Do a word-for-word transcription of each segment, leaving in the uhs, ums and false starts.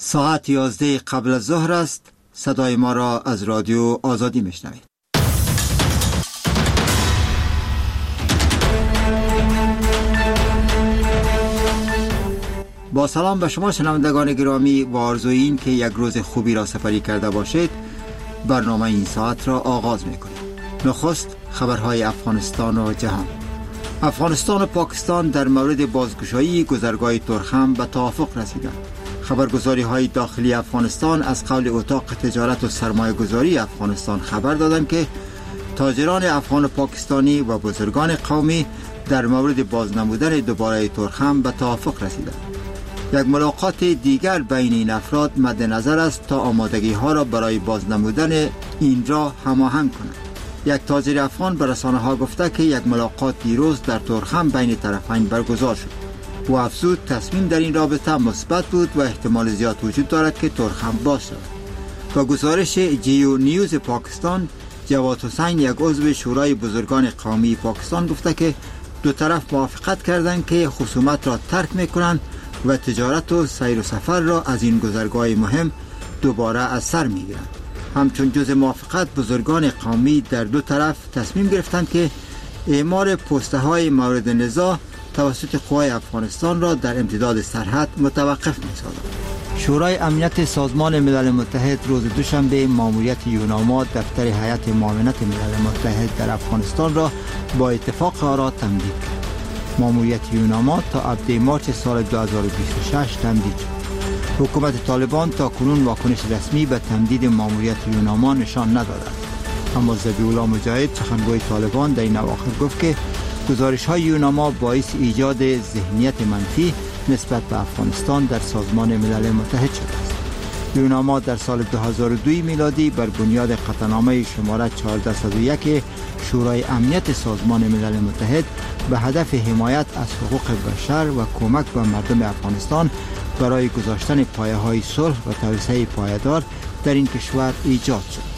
ساعت یازده قبل از ظهر است. صدای ما را از رادیو آزادی میشنوید. با سلام به شما شنوندگان گرامی و آرزوی این که یک روز خوبی را سپری کرده باشید. برنامه این ساعت را آغاز میکنیم. نخست خبرهای افغانستان و جهان. افغانستان و پاکستان در مورد بازگشایی گذرگاه تورخم به توافق رسیدند. خبرگزاری های داخلی افغانستان از قول اتاق تجارت و سرمایه گذاری افغانستان خبر دادند که تاجران افغان و پاکستانی و بزرگان قومی در مورد بازنمودن دوباره تورخم به توافق رسیدند. یک ملاقات دیگر بین این افراد مد نظر است تا آمادگی ها را برای بازنمودن این را هماهنگ کنند. یک تاجر افغان به رسانه ها گفته که یک ملاقات دیروز در تورخم بین طرفین برگزار شد و افزود تصمیم در این رابطه مثبت بود و احتمال زیاد وجود دارد که تورخم باز شود. با گزارش جیو نیوز پاکستان، جواد حسین یک عضو شورای بزرگان قومی پاکستان گفته که دو طرف موافقت کردند که خصومت را ترک میکنند و تجارت و سیر و سفر را از این گذرگاه مهم دوباره از سر میگیرند. همچون جز موافقت بزرگان قومی در دو طرف تصمیم گرفتند که اعمار پسته های مورد نزاع توسط قوای افغانستان را در امتداد سرحد متوقف می‌سازند. شورای امنیت سازمان ملل متحد روز دوشنبه ماموریت یوناما دفتر هیئت معاونت ملل متحد در افغانستان را با اتفاق آرا تمدید کرد. ماموریت یوناما تا ابد مارچ سال دو هزار و بیست و شش تمدید شد. حکومت طالبان تا کنون واکنش رسمی به تمدید ماموریت یوناما نشان نداده است. اما ذبیح‌الله مجاهد سخنگوی طالبان در این اواخر گفت که گزارش های یوناما باعث ایجاد ذهنیت منفی نسبت به افغانستان در سازمان ملل متحد شده است. یوناما در سال دو هزار و دو میلادی بر بنیاد قطعنامه شماره چهارصد و یک شورای امنیت سازمان ملل متحد به هدف حمایت از حقوق بشر و کمک به مردم افغانستان برای گذاشتن پایه‌های صلح و توسعه پایدار در این کشور ایجاد شد.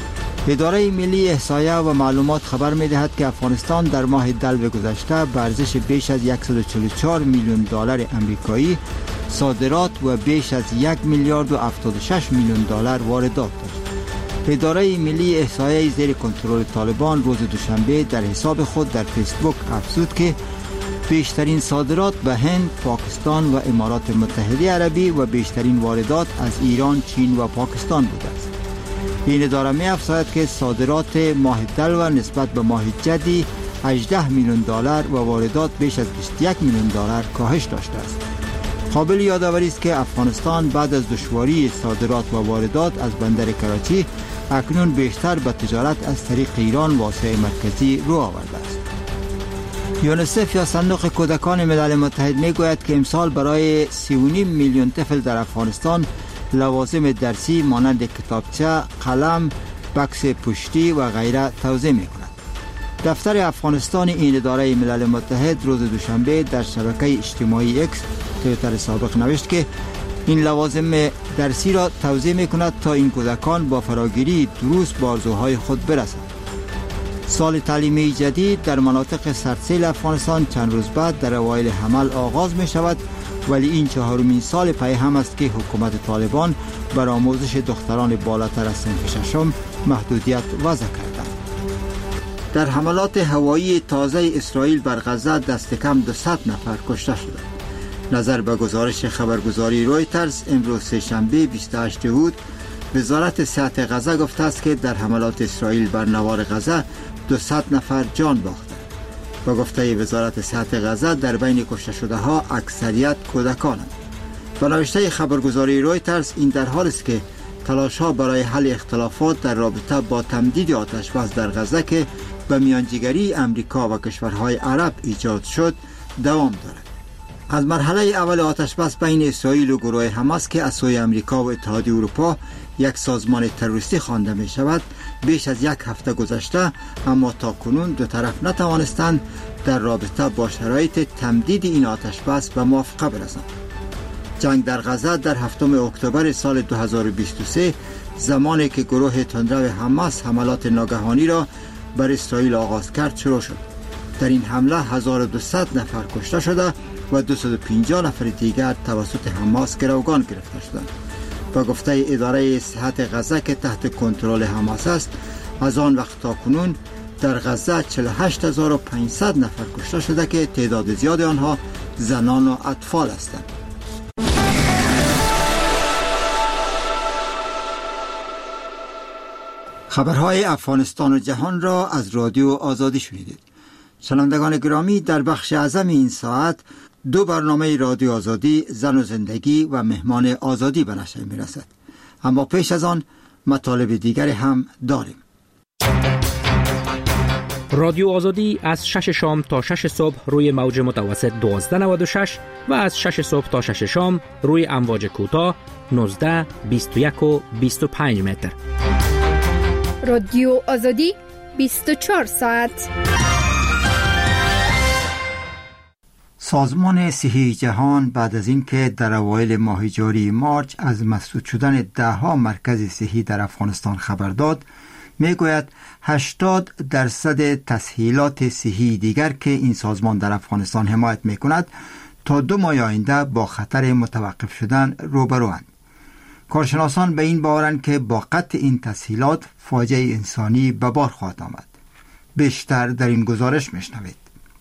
اداره ملی احصایه و معلومات خبر می‌دهد که افغانستان در ماه دلو گذشته به ارزش بیش از صد و چهل و چهار میلیون دلار آمریکایی صادرات و بیش از یک میلیارد و هفتاد و شش میلیون دلار واردات داشت. اداره ملی احصایه زیر کنترل طالبان روز دوشنبه در حساب خود در فیسبوک افزود که بیشترین صادرات به هند، پاکستان و امارات متحده عربی و بیشترین واردات از ایران، چین و پاکستان بوده است. این اداره می افزاید که صادرات ماه دلو نسبت به ماه جدی هجده میلیون دلار و واردات بیش از بیست و یک میلیون دلار کاهش داشته است. قابل یادآوری است که افغانستان بعد از دشواری صادرات و واردات از بندر کراچی اکنون بیشتر به تجارت از طریق ایران و آسیای مرکزی رو آورده است. یونیسف یا صندوق کودکان ملل متحد می گوید که امسال برای سی و نیم میلیون طفل در افغانستان لوازم درسی مانند کتابچه، قلم، بکس پشتی و غیره توزیع می کند. دفتر افغانستان این اداره ملل متحد روز دوشنبه در شبکه اجتماعی اکس توییتر سابق نوشت که این لوازم درسی را توزیع می کند تا این کودکان با فراگیری دروس به آرزوهای خود برسند. سال تعلیمی جدید در مناطق سردسیل افغانستان چند روز بعد در اوایل حمل آغاز می شود، ولی این چهارمین سال پی هم است که حکومت طالبان بر آموزش دختران بالاتر از صنف ششم محدودیت وضع کردند. در حملات هوایی تازه اسرائیل بر غزه دست کم دویست نفر کشته شدند. نظر به گزارش خبرگزاری رویترز امروز سه‌شنبه بیست و هشتم بود، وزارت صحت غزه گفته است که در حملات اسرائیل بر نوار غزه دویست نفر جان باختند. با گفته وزارت صحت غزه در بین کشته شده ها اکثریت کودکانند. با نوشته خبرگزاری رویترز این در حال است که تلاش ها برای حل اختلافات در رابطه با تمدید آتش بس در غزه که به میانجیگری امریکا و کشورهای عرب ایجاد شد دوام دارد. از مرحله اول آتش بس بین اسرائیل و گروه حماس که از سوی امریکا و اتحادیه اروپا یک سازمان تروریستی خوانده می شود بیش از یک هفته گذشته، اما تا کنون دو طرف نتوانستند در رابطه با شرایط تمدید این آتش بس به موافقه برسند. جنگ در غزه در هفتم اکتبر سال دو هزار و بیست و سه زمانی که گروه تندرو حماس حملات ناگهانی را بر اسرائیل آغاز کرد شروع شد. در این حمله هزار و دویست نفر کشته شده و دویست و پنجاه نفر دیگر توسط حماس گروگان گرفته شدند. به گفته اداره صحت غزه که تحت کنترل حماس است، از آن وقت تا کنون در غزه چهل و هشت هزار و پانصد نفر کشته شده که تعداد زیاد آنها زنان و اطفال هستند. خبرهای افغانستان و جهان را از رادیو آزادی شنیدید. شنوندگان گرامی، در بخش اعظم این ساعت دو برنامه رادیو آزادی، زن و زندگی و مهمان آزادی به نشر می رسد. اما پیش از آن مطالب دیگری هم داریم. رادیو آزادی از شش شام تا شش صبح روی موج متوسط دوازده نود و شش و از شش صبح تا شش شام روی امواج کوتاه نوزده، بیست و یک و بیست و پنج متر. رادیو آزادی بیست و چهار ساعت. سازمان صحی جهان بعد از اینکه در اوایل ماه جاری مارچ از مسدود شدن دهها مرکز صحی در افغانستان خبر داد، میگوید هشتاد درصد تسهیلات صحی دیگر که این سازمان در افغانستان حمایت میکند تا دو ماه آینده با خطر متوقف شدن روبروند. کارشناسان به این باورند که با قطع این تسهیلات فاجعه انسانی به بار خواهد آمد. بیشتر در این گزارش میشنوید.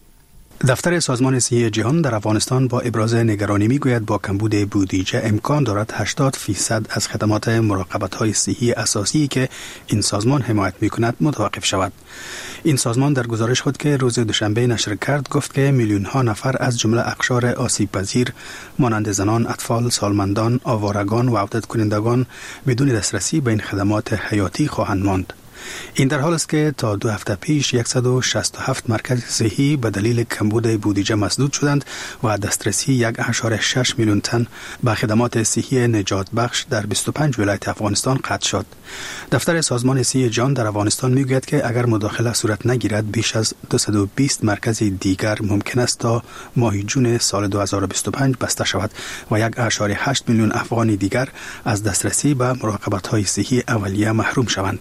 دفتر سازمان صحی جهان در افغانستان با ابراز نگرانی میگوید با کمبود بودجه امکان دارد هشتاد فیصد از خدمات مراقبت‌های صحی اساسی که این سازمان حمایت میکند متوقف شود. این سازمان در گزارش خود که روز دوشنبه نشر کرد گفت که میلیون ها نفر از جمله اقشار آسیب پذیر مانند زنان، اطفال، سالمندان، آوارگان و عودت کنندگان بدون دسترسی به این خدمات حیاتی خواهند ماند. این در حال است که تا دو هفته پیش صد و شصت و هفت مرکز صحی به دلیل کمبود بودجه مسدود شدند و دسترسی یک و شش میلیون تن به خدمات صحی نجات بخش در بیست و پنج ولایت افغانستان قطع شد. دفتر سازمان صحی جهان در افغانستان میگوید که اگر مداخله صورت نگیرد بیش از دویست و بیست مرکز دیگر ممکن است تا ماه جون سال دو هزار و بیست و پنج بسته شود و یک و هشت میلیون افغانی دیگر از دسترسی به مراقبت‌های صحی اولیه محروم شوند.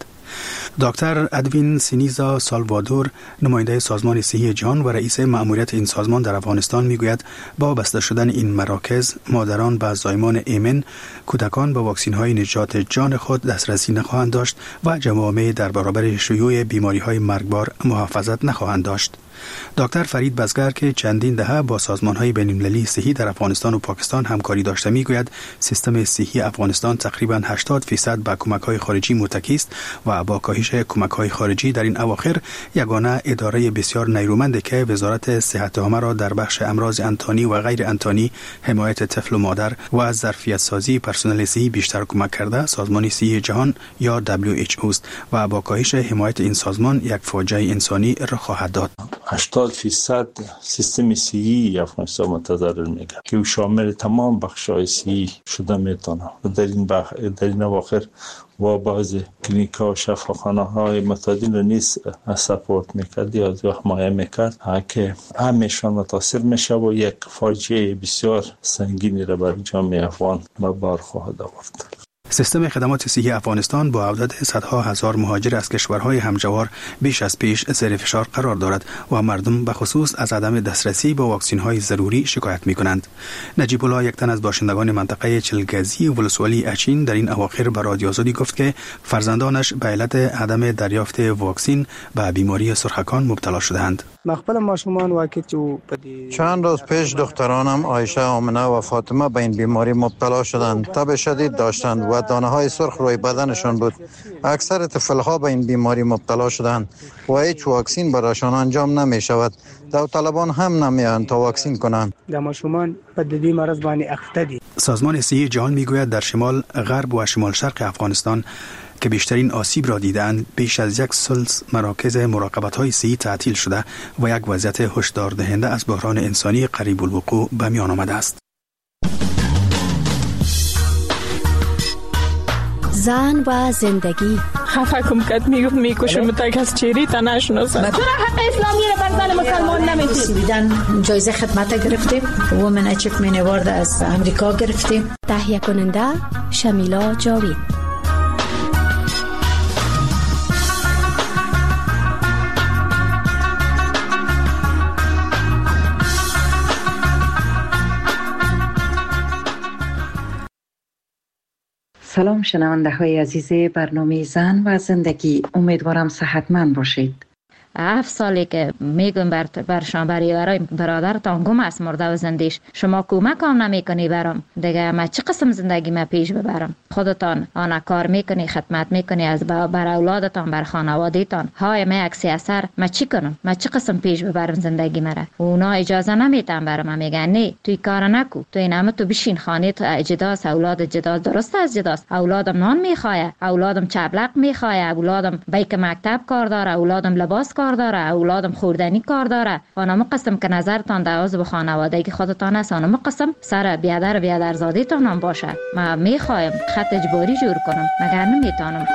دکتر ادوین سینیزا سالوادور، نماینده سازمان صحی جهان و رئیس مأموریت این سازمان در افغانستان میگوید با بسته شدن این مراکز مادران به زایمان ایمن، کودکان به واکسین‌های نجات جان خود دسترسی نخواهند داشت و جوامع در برابر شیوع بیماری‌های مرگبار محافظت نخواهند داشت. دکتر فرید بزگر که چندین دهه با سازمان‌های بین‌المللی صحی در افغانستان و پاکستان همکاری داشته میگوید سیستم صحی افغانستان تقریباً هشتاد فیصد به کمک‌های خارجی متکی است و با کاهش کمک‌های خارجی در این اواخر یگانه اداره بسیار نیرومندی که وزارت صحت عامه را در بخش امراض انتانی و غیر انتانی، حمایت طفل و مادر و از ظرفیت سازی پرسنل صحی بیشتر کمک کرده سازمان صحی جهان یا دبلیو اچ او است و با کاهش حمایت این سازمان یک فاجعه انسانی رخ خواهد داد. هشتاد فیصد سیستم صحی افغانستان متضرر میگه که شامل تمام بخش‌های صحی شده میتونه و در این بخ... در این اواخر و بعض کلینیک‌ها و شفاخانه‌های متعدد رو نیز سپورت میکرد یا حمایت میکرد که همشان متاثر میشه و یک فاجعه بسیار سنگینی را بر جامعه افغان به بار خواهد آورد. سیستم خدمات صحی افغانستان با عودت صدها هزار مهاجر از کشورهای همجوار بیش از پیش زیر فشار قرار دارد و مردم به خصوص از عدم دسترسی به واکسین‌های ضروری شکایت می‌کنند. نجیب الله، یک تن از باشندگان منطقه چلگزی ولسوالی اچین، در این اواخر به رادیو آزادی گفت که فرزندانش به علت عدم دریافت واکسین به بیماری سرخکان مبتلا شده‌اند. چند روز پیش دخترانم عایشه، آمنه و فاطمه به این بیماری مبتلا شدند. تب شدید داشتند و دانه های سرخ روی بدنشان بود. اکثر طفلها به این بیماری مبتلا شدند و هیچ واکسین برایشان انجام نمی شود. داوطلبان هم نمیان تا واکسین کنند. سازمان صحی جهان میگوید در شمال، غرب و شمال شرق افغانستان که بیشترین آسیب را دیدند، بیش از یک ثلث مراکز مراقبت‌های صحی تعطیل شده و یک وضعیت هشدار دهنده از بحران انسانی قریب الوقوع به میان آمده است. زن و زندگی. خفه کم کد میگفت میکشم تک از چیری تا نشناسم. چرا حق اسلامی را بر زن مسلمان نمیدید؟ بیدن جایزه خدمت گرفتیم، وومن اچیومنت اوارد از امریکا گرفتیم. تهیه کننده شمیلا جاوید. سلام شنونده های عزیز برنامه زن و زندگی، امیدوارم صحتمند باشید. هفت سالی که میگم بر برشان برای برادرتان گم است مرده و زندیش، شما کمک هم نمیکنی برام دیگه. ما چه قسم زندگی ما پیش ببرم؟ خودتان آن کار میکنی، خدمت میکنی از بر اولادتان، بر خانوادهتان. های ما عکسی اثر ما چی کنم؟ ما چه قسم پیش ببرم زندگی مرا؟ اونا اجازه نمیتن برام، میگن نه توی کار نکو، تو اینم تو بشین خانه، تو اجداس اولاد جداس. درست از جداس اولادم نان میخواه، اولادم چبلق میخواه، اولادم بیک مکتب کار داره، اولادم لباس کار داره، اولادم خوردنی کار داره. آنم قسم که نظرتان در عضو خانوادگی خودتان است، آنم قسم سر بیادر بیادر زادیتان هم باشه. ما میخوایم خط اجباری جور کنم، مگر نمیتونم.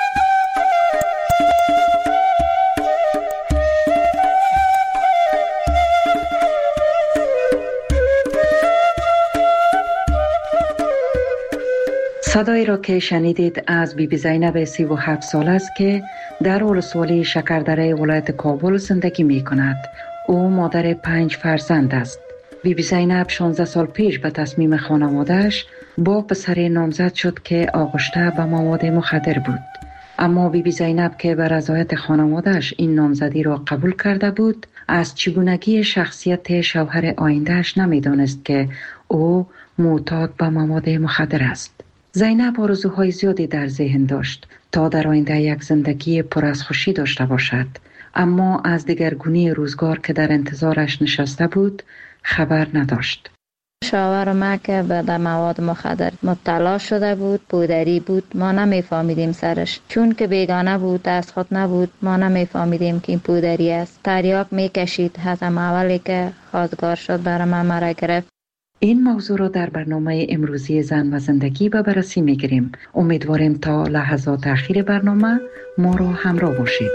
صدایی را که شنیدید از بی بی زینب سی و هفت سال است که در ولسوالی شکردره ولایت کابل زندگی می کند. او مادر پنج فرزند است. بی بی زینب شانزده سال پیش به تصمیم خانواده‌اش با پسر نامزد شد که آغشته به مواد مخدر بود. اما بی بی زینب که به رضایت خانواده‌اش این نامزدی را قبول کرده بود، از چگونگی شخصیت شوهر آینده‌اش نمی‌دانست که او معتاد به مواد مخدر است. زینب آرزوهای زیادی در ذهن داشت تا در آینده یک زندگی پر از خوشی داشته باشد، اما از دگرگونی روزگار که در انتظارش نشسته بود خبر نداشت. شوهر ما که به مواد مخدر مبتلا شده بود، پودری بود، ما نمیفهمیدیم سرش، چون که بیگانه بود، از خود نبود، ما نمیفهمیدیم که این پودری است. تریاک میکشید، حتی اولی که خواستگار شد برای ما مرا گرفت. این موضوع را در برنامه امروزی زن و زندگی به بررسی میگیریم. امیدواریم تا لحظات اخیر برنامه ما را همراه باشید.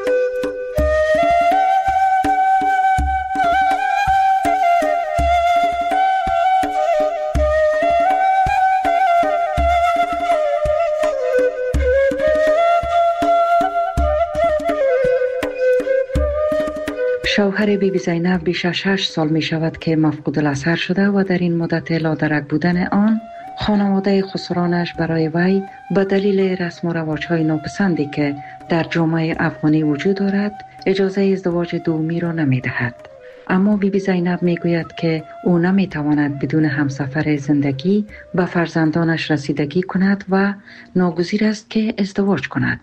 شوهر بی بی زینب بیش از شش سال می شود که مفقود الاثر شده و در این مدت لادرک بودن آن خانواده خسرانش برای وی به دلیل رسم و رواج‌های ناپسندی که در جامعه افغانی وجود دارد اجازه ازدواج دومی را نمی دهد. اما بی بی زینب می گوید که او نمی تواند بدون همسفر زندگی به فرزندانش رسیدگی کند و ناگزیر است که ازدواج کند.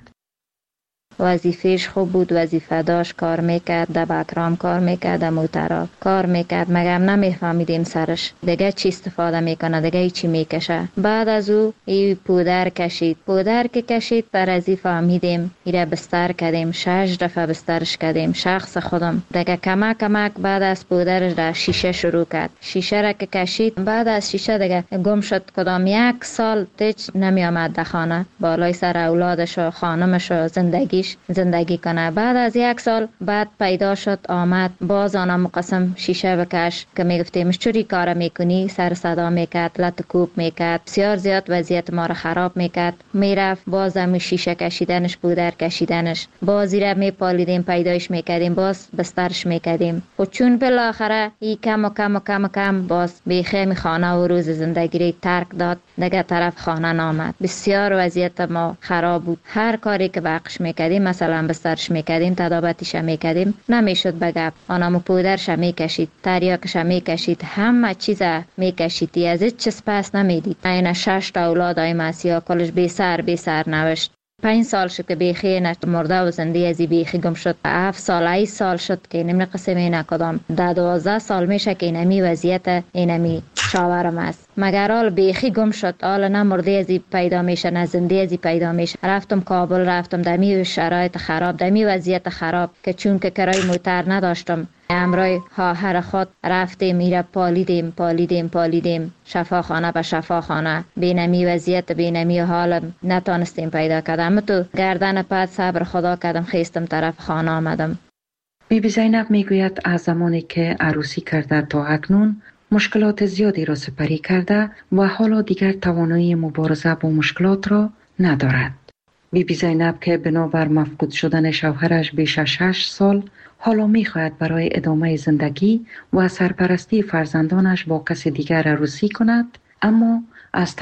وظیفهش خوب بود، وظیفه داشت، کار میکرد، در بکرام کار میکرد، در موترا کار میکرد، مگر نمیفهمیدیم سرش دیگه چی استفاده میکنه، دیگه چی میکشه. بعد از او ای پودر کشید، پودر که کشید پر ازی فهمیدیم، ایره بستر کردیم، شش دفعه بسترش کردیم، شخص خودم دیگه کمک کمک. بعد از پودرش در شیشه شروع کرد، شیشه را که کشید، بعد از شیشه دیگه گم شد. کدام یک سال تیچ نمی آمد در خانه، بالای سر اولادش و خانمش و زندگیش زندگی کنه. بعد از یک سال بعد پیدا شد، آمد، باز آنم قسم شیشه بکش که میگفتیمش چوری کار میکنی، سر صدا میکرد، لط کوب میکرد، بسیار زیاد وضعیت ما را خراب میکرد. میرفت باز هم شیشه کشیدنش، پودر کشیدنش، بازی را میپالیدیم، پیدایش میکردیم، باز بسترش میکردیم. و چون بالاخره ای کم و کم و کم و کم باز بیخیم خانه و روز زندگی را ترک داد، دیگه طرف خانه نامد. بسیار وضعیت ما خراب بود. هر کاری که بقش میکردیم، مثلا بسترش میکردیم، تدابتش میکردیم، نمیشد بگب. آنمو پودرش میکشید، تریاکش میکشید، همه چیز میکشید، از هیچ چیز پس نمیدید. این شش تا اولاد های مسیحا کلش بی سر بی سر نوشت. پنج سال شد که بیخی مرده و زنده ازی بیخی گم شد. هفت سال ای سال شد که نمی قسمی نکدام. در دوازده سال میشه که اینمی وضعیت اینمی شاورم است. مگر آل بیخی گم شد، آل نه مرده ازی پیدا میشه نه زنده ازی پیدا میشه. رفتم کابل، رفتم دمی شرایط خراب، دمی وضعیت خراب که چون که کرای موتر نداشتم، امرای خواهر خود رفتیم، میره پالیدیم پالیدیم پالیدیم شفاخانه به شفاخانه. بینمی وضعیت، بینمی حال نتانستیم پیدا کردم. تو گردن پد صبر خدا کردم، خیستم طرف خانه آمدم. بی بی زینب میگوید از زمانی که عروسی کرده تا اکنون مشکلات زیادی را سپری کرده و حالا دیگر توانایی مبارزه با مشکلات را ندارد. بی بی زینب که بنابر مفقود شدن شوهرش بیش از شش سال حالا میخواهد برای ادامه زندگی و سرپرستی فرزندانش با کسی دیگر عروسی کند، اما از